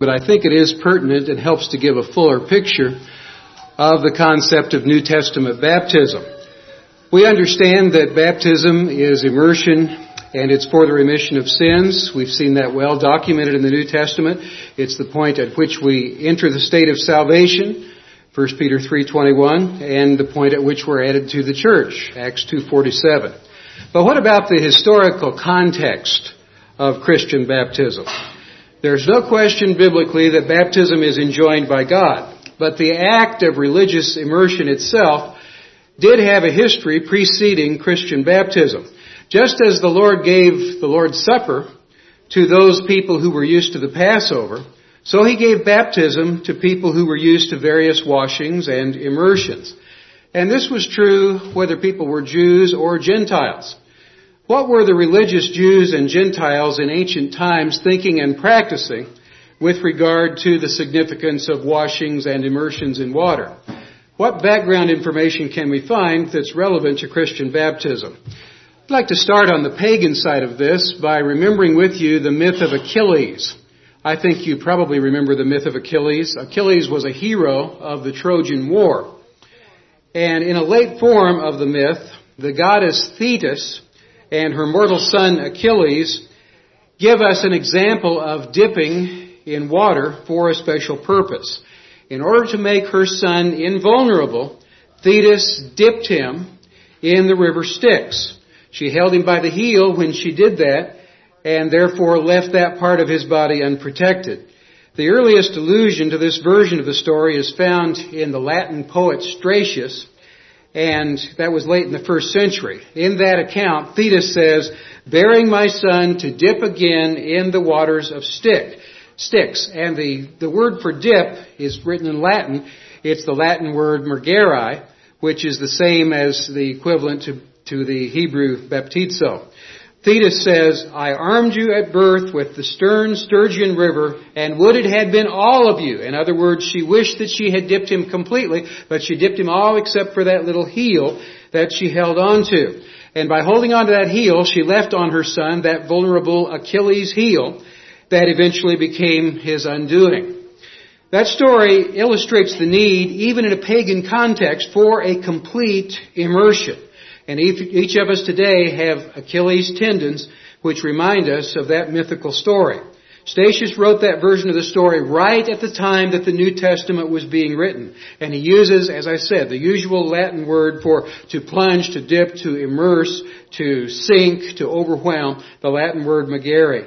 but I think it is pertinent and helps to give a fuller picture of the concept of New Testament baptism. We understand that baptism is immersion and it's for the remission of sins. We've seen that well documented in the New Testament. It's the point at which we enter the state of salvation, 1 Peter 3:21, and the point at which we're added to the church, Acts 2:47. But what about the historical context of Christian baptism? There's no question biblically that baptism is enjoined by God, but the act of religious immersion itself did have a history preceding Christian baptism. Just as the Lord gave the Lord's Supper to those people who were used to the Passover, so He gave baptism to people who were used to various washings and immersions. And this was true whether people were Jews or Gentiles. What were the religious Jews and Gentiles in ancient times thinking and practicing with regard to the significance of washings and immersions in water? What background information can we find that's relevant to Christian baptism? I'd like to start on the pagan side of this by remembering with you the myth of Achilles. I think you probably remember the myth of Achilles. Achilles was a hero of the Trojan War. And in a late form of the myth, the goddess Thetis and her mortal son Achilles give us an example of dipping in water for a special purpose. In order to make her son invulnerable, Thetis dipped him in the river Styx. She held him by the heel when she did that, and therefore left that part of his body unprotected. The earliest allusion to this version of the story is found in the Latin poet Stratius, and that was late in the 1st century. In that account, Thetis says, "Bearing my son to dip again in the waters of Styx." And the word for dip is written in Latin. It's the Latin word mergere, which is the same as the equivalent to the Hebrew baptizo. Thetis says, "I armed you at birth with the stern Stygian river, and would it had been all of you." In other words, she wished that she had dipped him completely, but she dipped him all except for that little heel that she held on to. And by holding on to that heel, she left on her son that vulnerable Achilles heel that eventually became his undoing. That story illustrates the need, even in a pagan context, for a complete immersion. And each of us today have Achilles tendons which remind us of that mythical story. Statius wrote that version of the story right at the time that the New Testament was being written. And he uses, as I said, the usual Latin word for to plunge, to dip, to immerse, to sink, to overwhelm, the Latin word magere.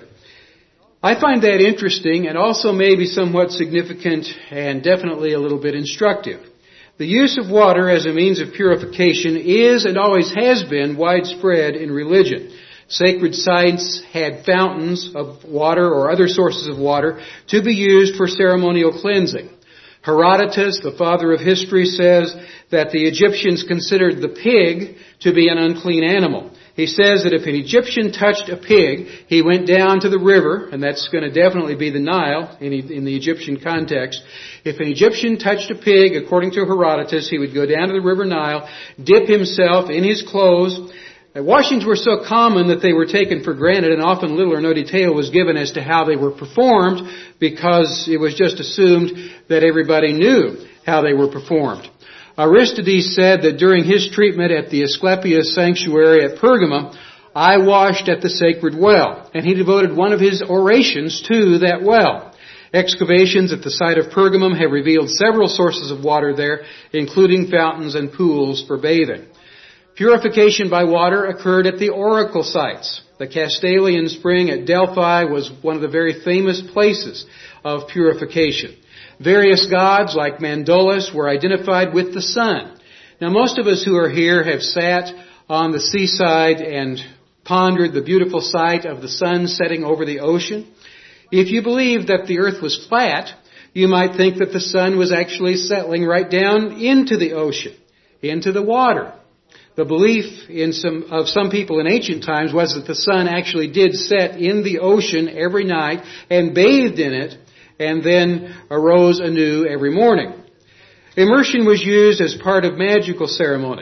I find that interesting and also maybe somewhat significant and definitely a little bit instructive. The use of water as a means of purification is and always has been widespread in religion. Sacred sites had fountains of water or other sources of water to be used for ceremonial cleansing. Herodotus, the father of history, says that the Egyptians considered the pig to be an unclean animal. He says that if an Egyptian touched a pig, he went down to the river, and that's going to definitely be the Nile in the Egyptian context. If an Egyptian touched a pig, according to Herodotus, he would go down to the river Nile, dip himself in his clothes. Washings were so common that they were taken for granted, and often little or no detail was given as to how they were performed because it was just assumed that everybody knew how they were performed. Aristides said that during his treatment at the Asclepius sanctuary at Pergamum, "I washed at the sacred well," and he devoted one of his orations to that well. Excavations at the site of Pergamum have revealed several sources of water there, including fountains and pools for bathing. Purification by water occurred at the oracle sites. The Castalian spring at Delphi was one of the very famous places of purification. Various gods like Mandolus were identified with the sun. Now, most of us who are here have sat on the seaside and pondered the beautiful sight of the sun setting over the ocean. If you believed that the earth was flat, you might think that the sun was actually settling right down into the ocean, into the water. The belief of some people in ancient times was that the sun actually did set in the ocean every night and bathed in it, and then arose anew every morning. Immersion was used as part of magical ceremonies.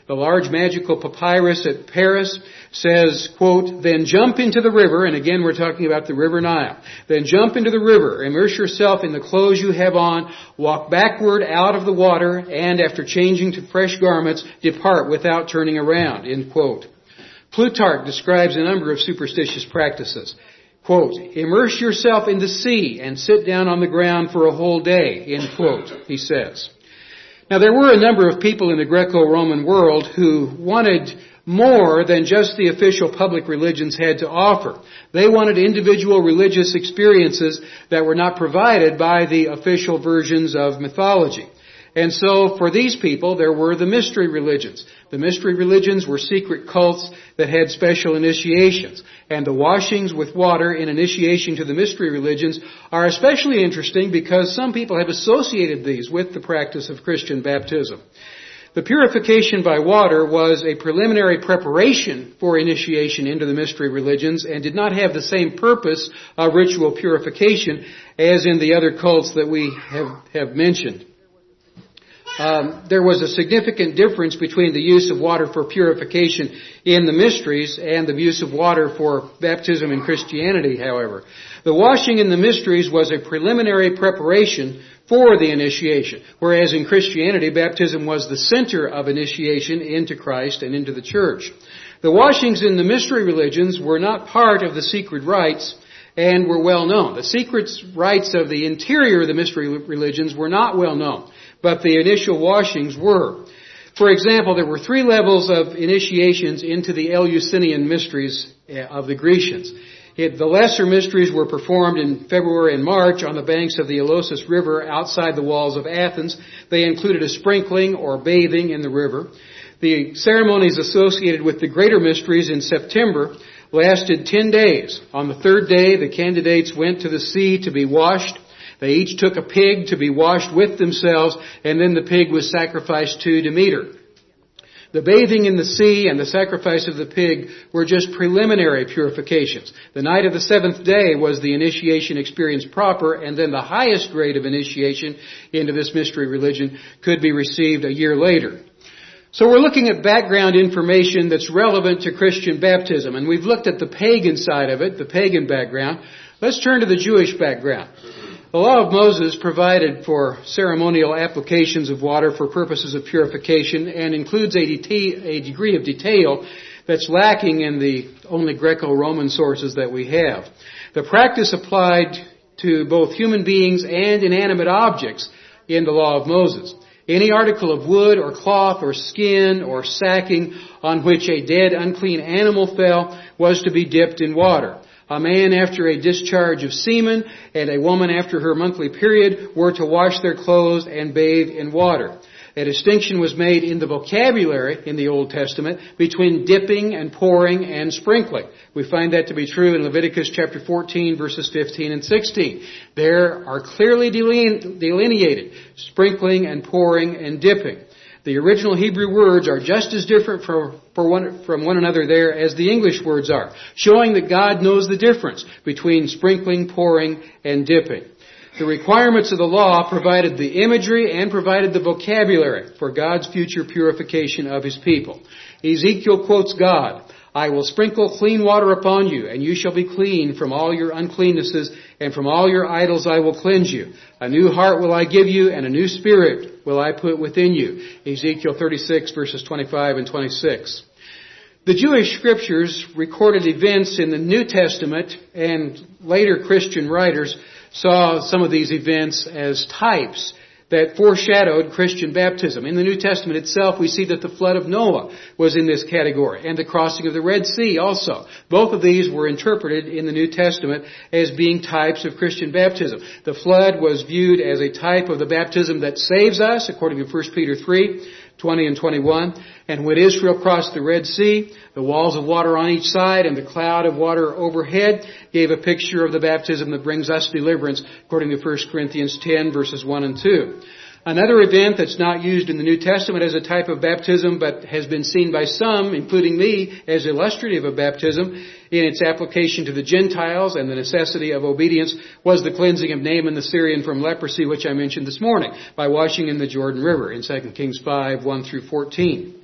The large magical papyrus at Paris says, quote, "Then jump into the river," and again we're talking about the River Nile. "Then jump into the river, immerse yourself in the clothes you have on, walk backward out of the water, and after changing to fresh garments, depart without turning around," end quote. Plutarch describes a number of superstitious practices. Quote, "Immerse yourself in the sea and sit down on the ground for a whole day," end quote, he says. Now there were a number of people in the Greco-Roman world who wanted more than just the official public religions had to offer. They wanted individual religious experiences that were not provided by the official versions of mythology. And so for these people, there were the mystery religions. The mystery religions were secret cults that had special initiations. And the washings with water in initiation to the mystery religions are especially interesting because some people have associated these with the practice of Christian baptism. The purification by water was a preliminary preparation for initiation into the mystery religions and did not have the same purpose of ritual purification as in the other cults that we have mentioned. There was a significant difference between the use of water for purification in the mysteries and the use of water for baptism in Christianity, however. The washing in the mysteries was a preliminary preparation for the initiation, whereas in Christianity, baptism was the center of initiation into Christ and into the church. The washings in the mystery religions were not part of the secret rites and were well known. The secret rites of the interior of the mystery religions were not well known, but the initial washings were. For example, there were 3 levels of initiations into the Eleusinian mysteries of the Grecians. The lesser mysteries were performed in February and March on the banks of the Ilissus River outside the walls of Athens. They included a sprinkling or bathing in the river. The ceremonies associated with the greater mysteries in September lasted 10 days. On the 3rd day, the candidates went to the sea to be washed. They each took a pig to be washed with themselves, and then the pig was sacrificed to Demeter. The bathing in the sea and the sacrifice of the pig were just preliminary purifications. The night of the 7th day was the initiation experience proper, and then the highest grade of initiation into this mystery religion could be received a year later. So we're looking at background information that's relevant to Christian baptism, and we've looked at the pagan side of it, the pagan background. Let's turn to the Jewish background. The law of Moses provided for ceremonial applications of water for purposes of purification and includes a degree of detail that's lacking in the only Greco-Roman sources that we have. The practice applied to both human beings and inanimate objects in the law of Moses. Any article of wood or cloth or skin or sacking on which a dead, unclean animal fell was to be dipped in water. A man after a discharge of semen and a woman after her monthly period were to wash their clothes and bathe in water. A distinction was made in the vocabulary in the Old Testament between dipping and pouring and sprinkling. We find that to be true in Leviticus chapter 14 verses 15 and 16. There are clearly delineated sprinkling and pouring and dipping. The original Hebrew words are just as different from one another there as the English words are, showing that God knows the difference between sprinkling, pouring, and dipping. The requirements of the law provided the imagery and provided the vocabulary for God's future purification of His people. Ezekiel quotes God, "I will sprinkle clean water upon you, and you shall be clean from all your uncleannesses, and from all your idols I will cleanse you. A new heart will I give you, and a new spirit will I put within you." Ezekiel 36 verses 25 and 26. The Jewish scriptures recorded events in the New Testament, and later Christian writers saw some of these events as types that foreshadowed Christian baptism. In the New Testament itself, we see that the flood of Noah was in this category, and the crossing of the Red Sea also. Both of these were interpreted in the New Testament as being types of Christian baptism. The flood was viewed as a type of the baptism that saves us, according to 1 Peter 3, 20 and 21. And when Israel crossed the Red Sea, the walls of water on each side and the cloud of water overhead gave a picture of the baptism that brings us deliverance, according to 1 Corinthians 10 verses 1 and 2. Another event that's not used in the New Testament as a type of baptism, but has been seen by some, including me, as illustrative of baptism in its application to the Gentiles and the necessity of obedience, was the cleansing of Naaman the Syrian from leprosy, which I mentioned this morning, by washing in the Jordan River in 2 Kings 5, 1 through 14.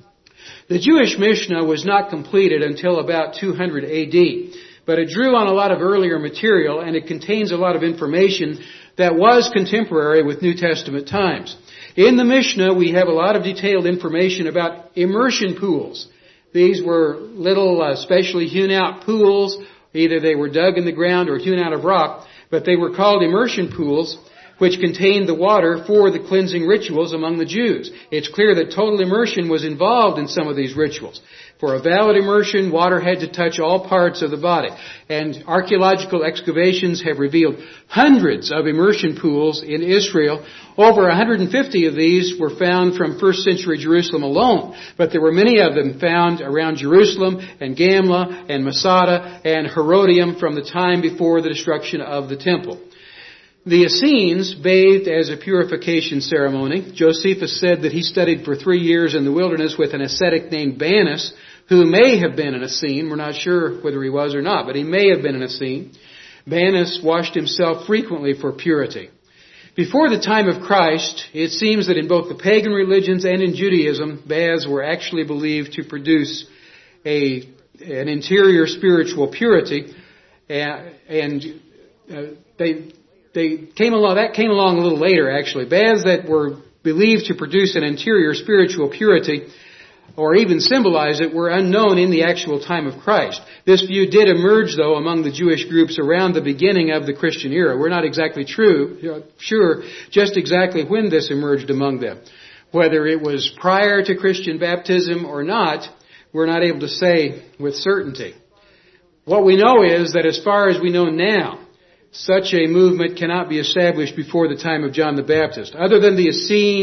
The Jewish Mishnah was not completed until about 200 AD, but it drew on a lot of earlier material and it contains a lot of information that was contemporary with New Testament times. In the Mishnah, we have a lot of detailed information about immersion pools. These were little specially hewn out pools. Either they were dug in the ground or hewn out of rock, but they were called immersion pools, which contained the water for the cleansing rituals among the Jews. It's clear that total immersion was involved in some of these rituals. For a valid immersion, water had to touch all parts of the body. And archaeological excavations have revealed hundreds of immersion pools in Israel. Over 150 of these were found from first century Jerusalem alone. But there were many of them found around Jerusalem and Gamla and Masada and Herodium from the time before the destruction of the temple. The Essenes bathed as a purification ceremony. Josephus said that he studied for 3 years in the wilderness with an ascetic named Bannus, who may have been an Essene. We're not sure whether he was or not, but he may have been an Essene. Bannus washed himself frequently for purity. Before the time of Christ, it seems that in both the pagan religions and in Judaism, baths were actually believed to produce an interior spiritual purity, that came along a little later, actually. Baths that were believed to produce an interior spiritual purity, or even symbolize it, were unknown in the actual time of Christ. This view did emerge, though, among the Jewish groups around the beginning of the Christian era. We're not exactly sure just exactly when this emerged among them. Whether it was prior to Christian baptism or not, we're not able to say with certainty. What we know is that as far as we know now, such a movement cannot be established before the time of John the Baptist. Other than the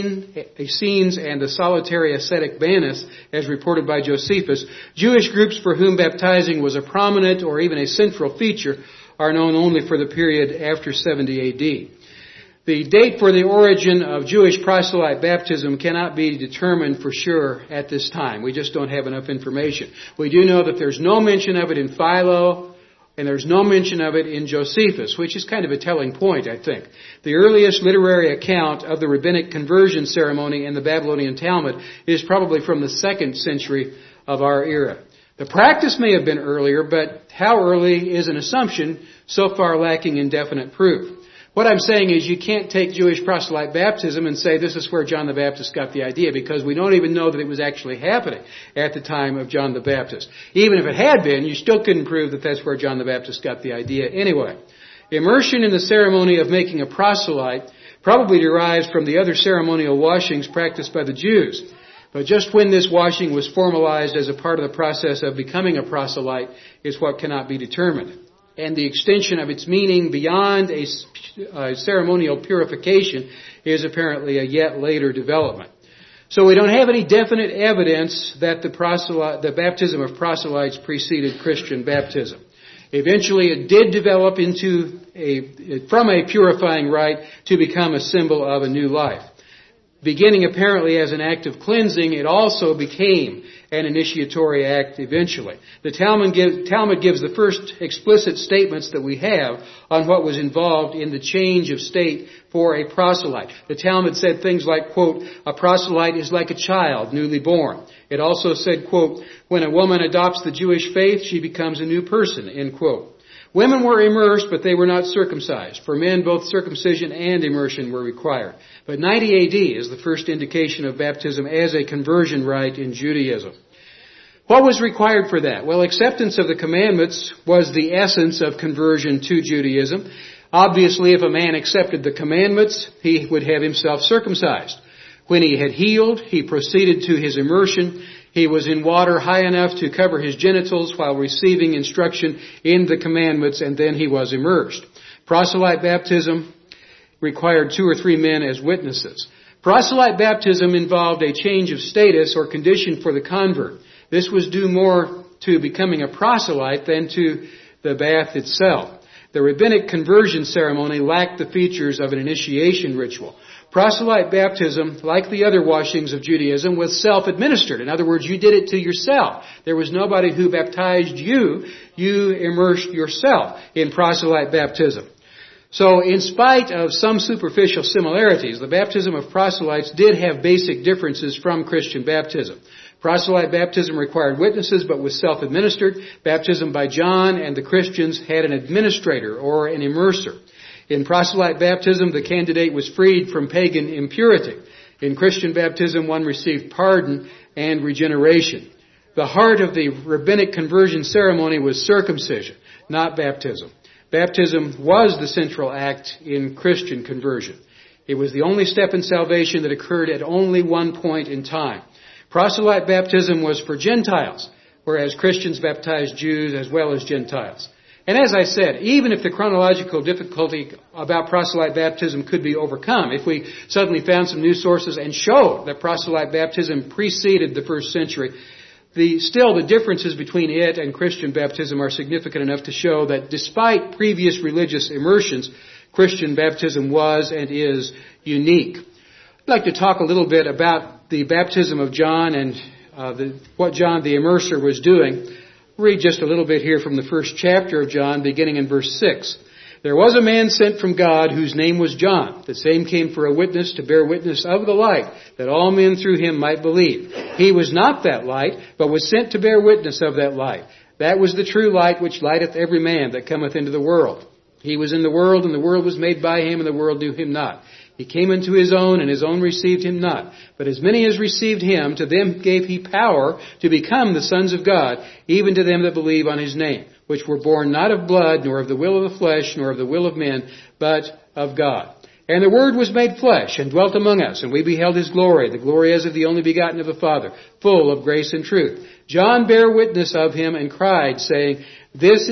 Essenes and the solitary ascetic Bannus, as reported by Josephus, Jewish groups for whom baptizing was a prominent or even a central feature are known only for the period after 70 AD. The date for the origin of Jewish proselyte baptism cannot be determined for sure at this time. We just don't have enough information. We do know that there's no mention of it in Philo, and there's no mention of it in Josephus, which is kind of a telling point, I think. The earliest literary account of the rabbinic conversion ceremony in the Babylonian Talmud is probably from the 2nd century of our era. The practice may have been earlier, but how early is an assumption so far lacking in definite proof. What I'm saying is you can't take Jewish proselyte baptism and say this is where John the Baptist got the idea, because we don't even know that it was actually happening at the time of John the Baptist. Even if it had been, you still couldn't prove that that's where John the Baptist got the idea anyway. Immersion in the ceremony of making a proselyte probably derives from the other ceremonial washings practiced by the Jews. But just when this washing was formalized as a part of the process of becoming a proselyte is what cannot be determined. And the extension of its meaning beyond a ceremonial purification is apparently a yet later development. So we don't have any definite evidence that the baptism of proselytes preceded Christian baptism. Eventually it did develop from a purifying rite to become a symbol of a new life. Beginning apparently as an act of cleansing, it also became an initiatory act eventually. The Talmud gives the first explicit statements that we have on what was involved in the change of state for a proselyte. The Talmud said things like, quote, a proselyte is like a child newly born. It also said, quote, when a woman adopts the Jewish faith, she becomes a new person, end quote. Women were immersed, but they were not circumcised. For men, both circumcision and immersion were required. But 90 AD is the first indication of baptism as a conversion rite in Judaism. What was required for that? Well, acceptance of the commandments was the essence of conversion to Judaism. Obviously, if a man accepted the commandments, he would have himself circumcised. When he had healed, he proceeded to his immersion. He was in water high enough to cover his genitals while receiving instruction in the commandments, and then he was immersed. Proselyte baptism required 2 or 3 men as witnesses. Proselyte baptism involved a change of status or condition for the convert. This was due more to becoming a proselyte than to the bath itself. The rabbinic conversion ceremony lacked the features of an initiation ritual. Proselyte baptism, like the other washings of Judaism, was self-administered. In other words, you did it to yourself. There was nobody who baptized you. You immersed yourself in proselyte baptism. So in spite of some superficial similarities, the baptism of proselytes did have basic differences from Christian baptism. Proselyte baptism required witnesses but was self-administered. Baptism by John and the Christians had an administrator or an immerser. In proselyte baptism, the candidate was freed from pagan impurity. In Christian baptism, one received pardon and regeneration. The heart of the rabbinic conversion ceremony was circumcision, not baptism. Baptism was the central act in Christian conversion. It was the only step in salvation that occurred at only one point in time. Proselyte baptism was for Gentiles, whereas Christians baptized Jews as well as Gentiles. And as I said, even if the chronological difficulty about proselyte baptism could be overcome, if we suddenly found some new sources and showed that proselyte baptism preceded the first century, still the differences between it and Christian baptism are significant enough to show that despite previous religious immersions, Christian baptism was and is unique. I'd like to talk a little bit about the baptism of John and what John the Immerser was doing. Read just a little bit here from the first chapter of John, beginning in verse 6. There was a man sent from God whose name was John. The same came for a witness to bear witness of the light, that all men through him might believe. He was not that light, but was sent to bear witness of that light. That was the true light which lighteth every man that cometh into the world. He was in the world, and the world was made by him, and the world knew him not. He came unto his own, and his own received him not. But as many as received him, to them gave he power to become the sons of God, even to them that believe on his name, which were born not of blood, nor of the will of the flesh, nor of the will of men, but of God. And the Word was made flesh, and dwelt among us, and we beheld his glory, the glory as of the only begotten of the Father, full of grace and truth. John bare witness of him, and cried, saying, This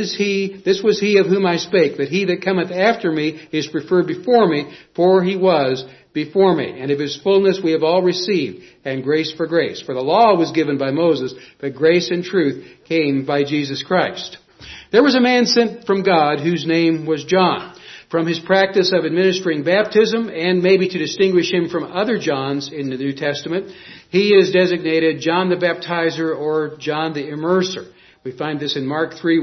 was he of whom I spake, that he that cometh after me is preferred before me, for he was before me. And of his fullness we have all received, and grace for grace. For the law was given by Moses, but grace and truth came by Jesus Christ. There was a man sent from God whose name was John. From his practice of administering baptism, and maybe to distinguish him from other Johns in the New Testament, he is designated John the Baptizer or John the Immerser. We find this in Matthew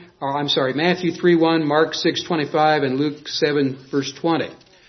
3:1, Mark 6:25, and Luke 7 verse 20.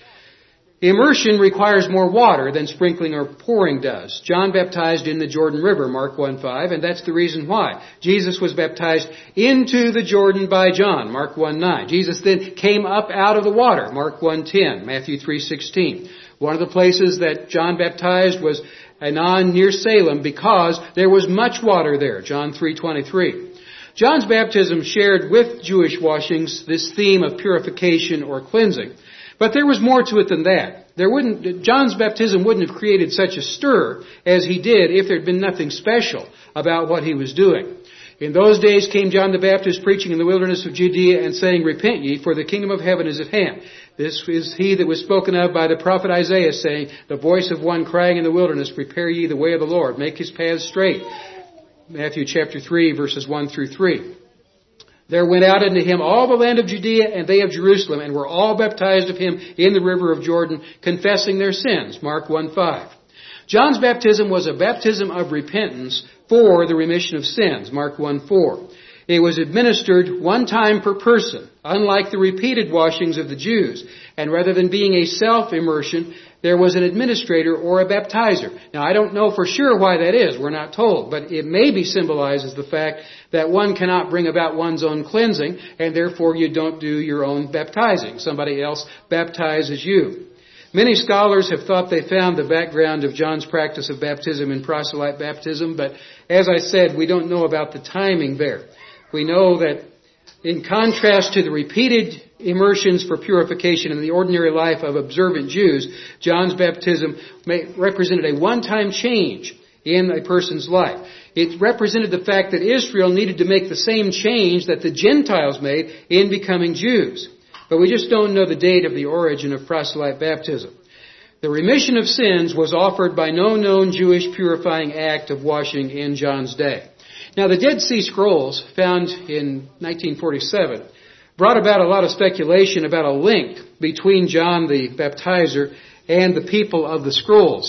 Immersion requires more water than sprinkling or pouring does. John baptized in the Jordan River, Mark 1:5, and that's the reason why. Jesus was baptized into the Jordan by John, Mark 1:9. Jesus then came up out of the water, Mark 1:10, Matthew 3:16. One of the places that John baptized was Aenon near Salem because there was much water there, John 3:23. John's baptism shared with Jewish washings this theme of purification or cleansing. But there was more to it than that. John's baptism wouldn't have created such a stir as he did if there had been nothing special about what he was doing. In those days came John the Baptist preaching in the wilderness of Judea and saying, Repent ye, for the kingdom of heaven is at hand. This is he that was spoken of by the prophet Isaiah, saying, The voice of one crying in the wilderness, Prepare ye the way of the Lord, make his paths straight. Matthew chapter 3, verses 1 through 3. There went out unto him all the land of Judea and they of Jerusalem, and were all baptized of him in the river of Jordan, confessing their sins. Mark 1:5. John's baptism was a baptism of repentance for the remission of sins. Mark 1:4. It was administered one time per person, unlike the repeated washings of the Jews. And rather than being a self-immersion, there was an administrator or a baptizer. Now, I don't know for sure why that is. We're not told. But it maybe symbolizes the fact that one cannot bring about one's own cleansing, and therefore you don't do your own baptizing. Somebody else baptizes you. Many scholars have thought they found the background of John's practice of baptism in proselyte baptism, but as I said, we don't know about the timing there. We know that in contrast to the repeated immersions for purification in the ordinary life of observant Jews, John's baptism represented a one-time change in a person's life. It represented the fact that Israel needed to make the same change that the Gentiles made in becoming Jews. But we just don't know the date of the origin of proselyte baptism. The remission of sins was offered by no known Jewish purifying act of washing in John's day. Now, the Dead Sea Scrolls, found in 1947, brought about a lot of speculation about a link between John the Baptizer and the people of the scrolls.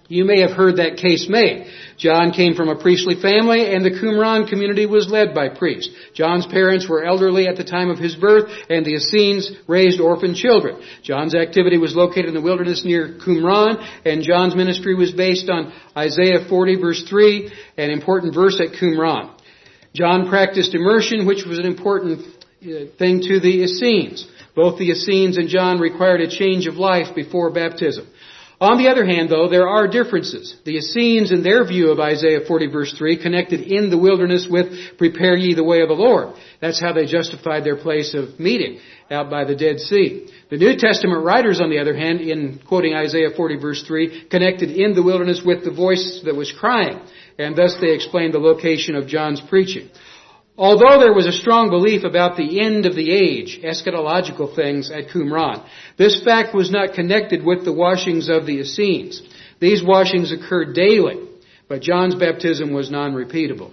You may have heard that case made. John came from a priestly family, and the Qumran community was led by priests. John's parents were elderly at the time of his birth, and the Essenes raised orphan children. John's activity was located in the wilderness near Qumran, and John's ministry was based on Isaiah 40, verse 3, an important verse at Qumran. John practiced immersion, which was an important thing to the Essenes. Both the Essenes and John required a change of life before baptism. On the other hand, though, there are differences. The Essenes, in their view of Isaiah 40, verse 3, connected in the wilderness with, prepare ye the way of the Lord. That's how they justified their place of meeting out by the Dead Sea. The New Testament writers, on the other hand, in quoting Isaiah 40, verse 3, connected in the wilderness with the voice that was crying, and thus they explained the location of John's preaching. Although there was a strong belief about the end of the age, eschatological things at Qumran, this fact was not connected with the washings of the Essenes. These washings occurred daily, but John's baptism was non-repeatable.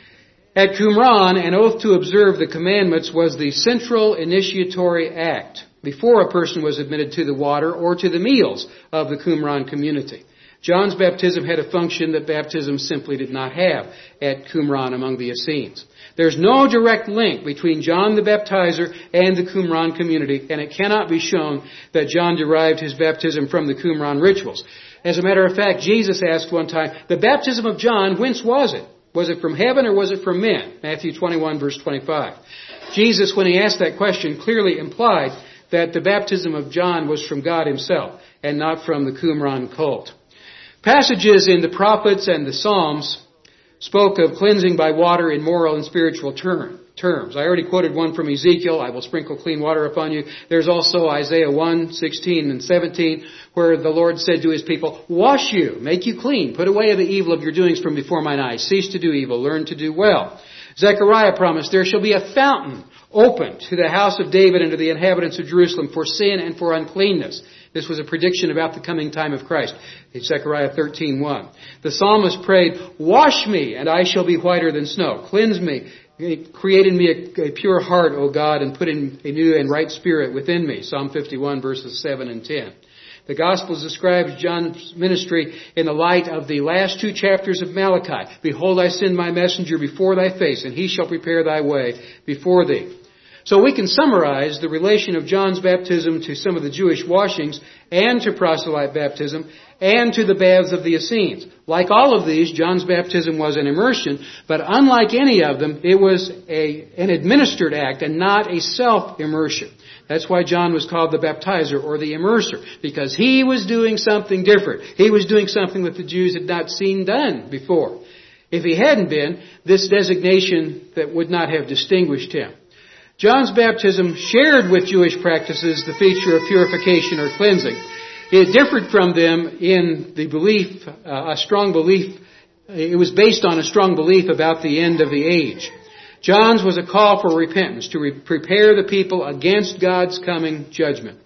At Qumran, an oath to observe the commandments was the central initiatory act before a person was admitted to the water or to the meals of the Qumran community. John's baptism had a function that baptism simply did not have at Qumran among the Essenes. There's no direct link between John the Baptizer and the Qumran community, and it cannot be shown that John derived his baptism from the Qumran rituals. As a matter of fact, Jesus asked one time, the baptism of John, whence was it? Was it from heaven or was it from men? Matthew 21, verse 25. Jesus, when he asked that question, clearly implied that the baptism of John was from God himself and not from the Qumran cult. Passages in the prophets and the Psalms spoke of cleansing by water in moral and spiritual terms. I already quoted one from Ezekiel, I will sprinkle clean water upon you. There's also Isaiah 1, 16 and 17, where the Lord said to his people, wash you, make you clean, put away the evil of your doings from before mine eyes, cease to do evil, learn to do well. Zechariah promised, there shall be a fountain opened to the house of David and to the inhabitants of Jerusalem for sin and for uncleanness. This was a prediction about the coming time of Christ. It's Zechariah 13:1. The psalmist prayed, wash me, and I shall be whiter than snow. Cleanse me, create in me a pure heart, O God, and put in a new and right spirit within me. Psalm 51, verses 7 and 10. The Gospels describe John's ministry in the light of the last two chapters of Malachi. Behold, I send my messenger before thy face, and he shall prepare thy way before thee. So we can summarize the relation of John's baptism to some of the Jewish washings and to proselyte baptism and to the baths of the Essenes. Like all of these, John's baptism was an immersion, but unlike any of them, it was an administered act and not a self-immersion. That's why John was called the baptizer or the immerser, because he was doing something different. He was doing something that the Jews had not seen done before. If he hadn't been, this designation that would not have distinguished him. John's baptism shared with Jewish practices the feature of purification or cleansing. It differed from them in the belief, a strong belief. It was based on a strong belief about the end of the age. John's was a call for repentance, to prepare the people against God's coming judgment.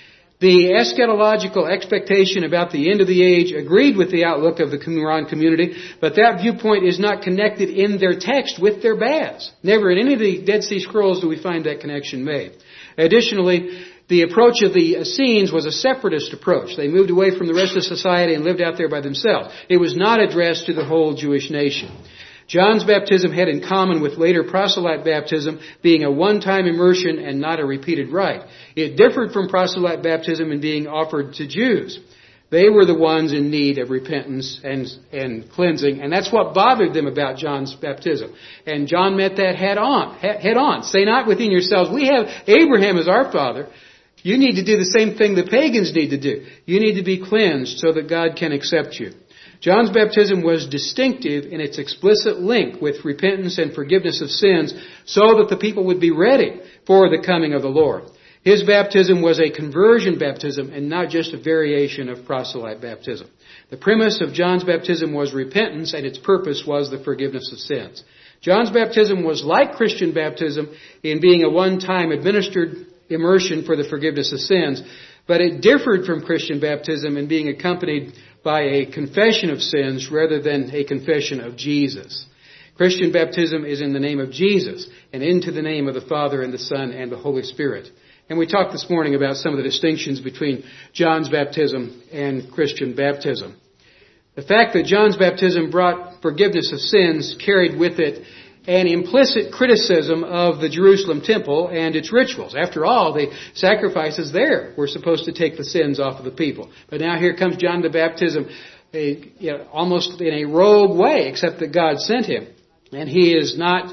The eschatological expectation about the end of the age agreed with the outlook of the Qumran community, but that viewpoint is not connected in their text with their baths. Never in any of the Dead Sea Scrolls do we find that connection made. Additionally, the approach of the Essenes was a separatist approach. They moved away from the rest of society and lived out there by themselves. It was not addressed to the whole Jewish nation. John's baptism had in common with later proselyte baptism being a one-time immersion and not a repeated rite. It differed from proselyte baptism in being offered to Jews. They were the ones in need of repentance and cleansing, and that's what bothered them about John's baptism. And John met that head on. Say not within yourselves, we have Abraham as our father. You need to do the same thing the pagans need to do. You need to be cleansed so that God can accept you. John's baptism was distinctive in its explicit link with repentance and forgiveness of sins so that the people would be ready for the coming of the Lord. His baptism was a conversion baptism and not just a variation of proselyte baptism. The premise of John's baptism was repentance, and its purpose was the forgiveness of sins. John's baptism was like Christian baptism in being a one-time administered immersion for the forgiveness of sins, but it differed from Christian baptism in being accompanied by a confession of sins rather than a confession of Jesus. Christian baptism is in the name of Jesus and into the name of the Father and the Son and the Holy Spirit. And we talked this morning about some of the distinctions between John's baptism and Christian baptism. The fact that John's baptism brought forgiveness of sins carried with it an implicit criticism of the Jerusalem temple and its rituals. After all, the sacrifices there were supposed to take the sins off of the people. But now here comes John the Baptism, almost in a rogue way, except that God sent him. And he's not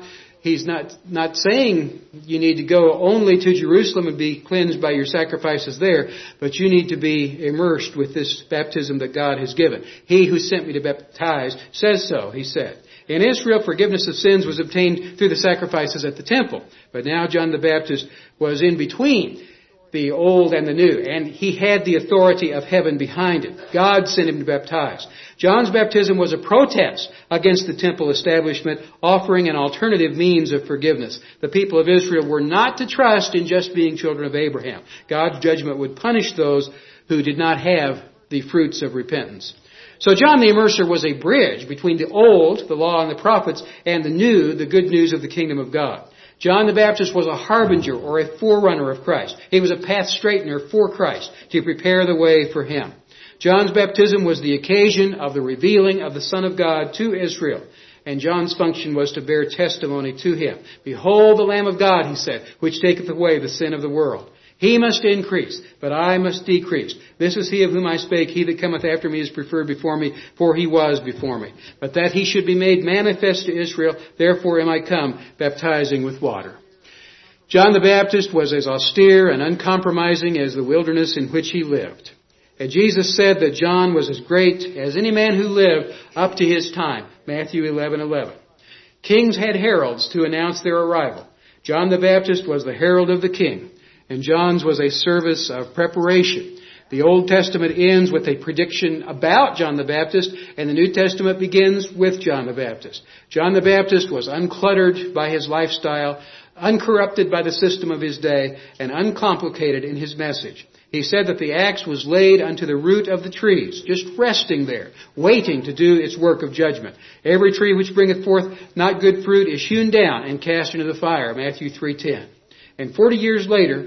saying you need to go only to Jerusalem and be cleansed by your sacrifices there, but you need to be immersed with this baptism that God has given. He who sent me to baptize says so, he said. In Israel, forgiveness of sins was obtained through the sacrifices at the temple. But now John the Baptist was in between the old and the new, and he had the authority of heaven behind him. God sent him to baptize. John's baptism was a protest against the temple establishment, offering an alternative means of forgiveness. The people of Israel were not to trust in just being children of Abraham. God's judgment would punish those who did not have the fruits of repentance. So John the Immerser was a bridge between the old, the law and the prophets, and the new, the good news of the kingdom of God. John the Baptist was a harbinger or a forerunner of Christ. He was a path straightener for Christ to prepare the way for Him. John's baptism was the occasion of the revealing of the Son of God to Israel. And John's function was to bear testimony to Him. Behold the Lamb of God, he said, which taketh away the sin of the world. He must increase, but I must decrease. This is he of whom I spake. He that cometh after me is preferred before me, for he was before me. But that he should be made manifest to Israel, therefore am I come, baptizing with water. John the Baptist was as austere and uncompromising as the wilderness in which he lived. And Jesus said that John was as great as any man who lived up to his time. Matthew 11:11. Kings had heralds to announce their arrival. John the Baptist was the herald of the king. And John's was a service of preparation. The Old Testament ends with a prediction about John the Baptist, and the New Testament begins with John the Baptist. John the Baptist was uncluttered by his lifestyle, uncorrupted by the system of his day, and uncomplicated in his message. He said that the axe was laid unto the root of the trees, just resting there, waiting to do its work of judgment. Every tree which bringeth forth not good fruit is hewn down and cast into the fire, Matthew 3:10. And 40 years later,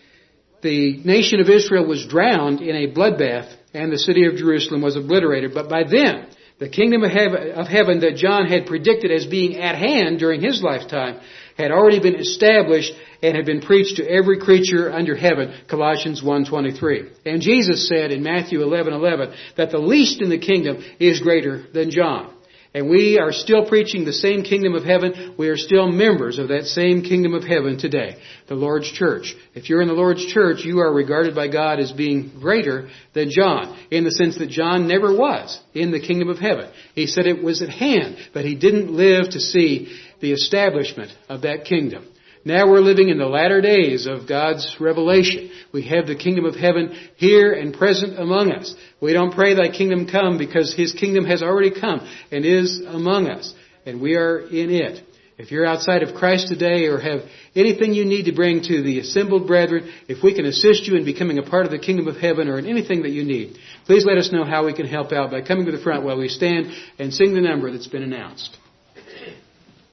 the nation of Israel was drowned in a bloodbath, and the city of Jerusalem was obliterated. But by then, the kingdom of heaven that John had predicted as being at hand during his lifetime had already been established and had been preached to every creature under heaven, Colossians 1:23. And Jesus said in Matthew 11:11 that the least in the kingdom is greater than John. And we are still preaching the same kingdom of heaven. We are still members of that same kingdom of heaven today, the Lord's church. If you're in the Lord's church, you are regarded by God as being greater than John, in the sense that John never was in the kingdom of heaven. He said it was at hand, but he didn't live to see the establishment of that kingdom. Now we're living in the latter days of God's revelation. We have the kingdom of heaven here and present among us. We don't pray thy kingdom come because his kingdom has already come and is among us. And we are in it. If you're outside of Christ today or have anything you need to bring to the assembled brethren, if we can assist you in becoming a part of the kingdom of heaven or in anything that you need, please let us know how we can help out by coming to the front while we stand and sing the number that's been announced.